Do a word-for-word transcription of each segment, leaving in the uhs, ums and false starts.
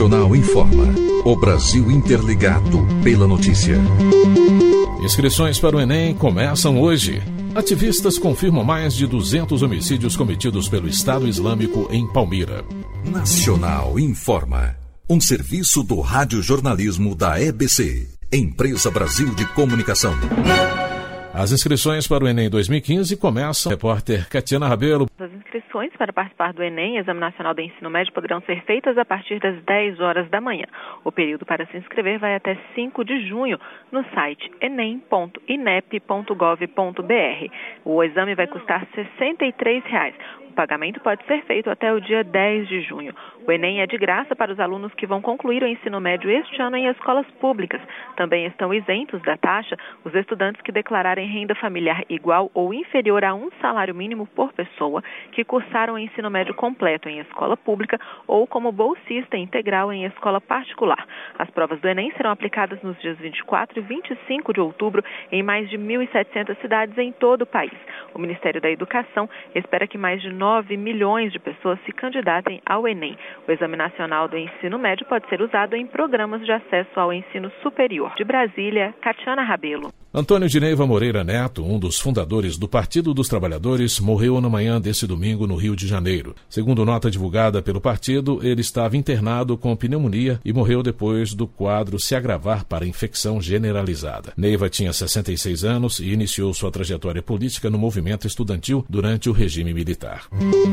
Nacional informa. O Brasil interligado pela notícia. Inscrições para o Enem começam hoje. Ativistas confirmam mais de duzentos homicídios cometidos pelo Estado Islâmico em Palmira. Nacional informa. Um serviço do radiojornalismo da E B C, Empresa Brasil de Comunicação. As inscrições para o Enem dois mil e quinze começam. Repórter Catiana Rabelo. As inscrições para participar do Enem, Exame Nacional do Ensino Médio, poderão ser feitas a partir das dez horas da manhã. O período para se inscrever vai até cinco de junho no site enem ponto inep ponto gov ponto br. O exame vai custar sessenta e três reais. O pagamento pode ser feito até o dia dez de junho. O Enem é de graça para os alunos que vão concluir o ensino médio este ano em escolas públicas. Também estão isentos da taxa os estudantes que declararem renda familiar igual ou inferior a um salário mínimo por pessoa, que cursaram o ensino médio completo em escola pública ou como bolsista integral em escola particular. As provas do Enem serão aplicadas nos dias vinte e quatro e vinte e cinco de outubro em mais de mil e setecentas cidades em todo o país. O Ministério da Educação espera que mais de nove milhões de pessoas se candidatem ao Enem. O Exame Nacional do Ensino Médio pode ser usado em programas de acesso ao ensino superior. De Brasília, Catiana Rabelo. Antônio de Neiva Moreira Neto, um dos fundadores do Partido dos Trabalhadores, morreu na manhã desse domingo no Rio de Janeiro. Segundo nota divulgada pelo partido, ele estava internado com pneumonia e morreu depois do quadro se agravar para infecção generalizada. Neiva tinha sessenta e seis anos e iniciou sua trajetória política no movimento estudantil durante o regime militar.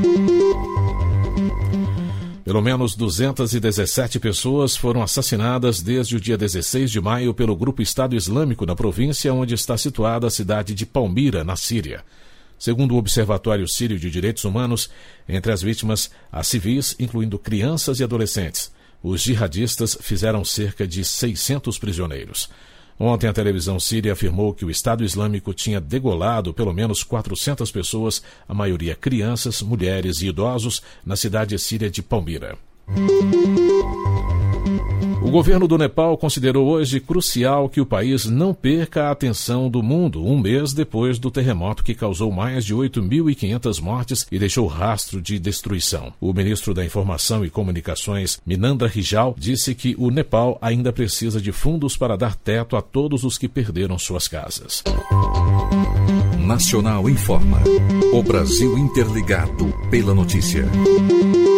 Pelo menos duzentas e dezessete pessoas foram assassinadas desde o dia dezesseis de maio pelo grupo Estado Islâmico na província onde está situada a cidade de Palmira, na Síria. Segundo o Observatório Sírio de Direitos Humanos, entre as vítimas há civis, incluindo crianças e adolescentes. Os jihadistas fizeram cerca de seiscentos prisioneiros. Ontem, a televisão síria afirmou que o Estado Islâmico tinha degolado pelo menos quatrocentas pessoas, a maioria crianças, mulheres e idosos, na cidade síria de Palmira. O governo do Nepal considerou hoje crucial que o país não perca a atenção do mundo um mês depois do terremoto que causou mais de oito mil e quinhentas mortes e deixou rastro de destruição. O ministro da Informação e Comunicações, Minandra Rijal, disse que o Nepal ainda precisa de fundos para dar teto a todos os que perderam suas casas. Nacional informa. O Brasil interligado pela notícia.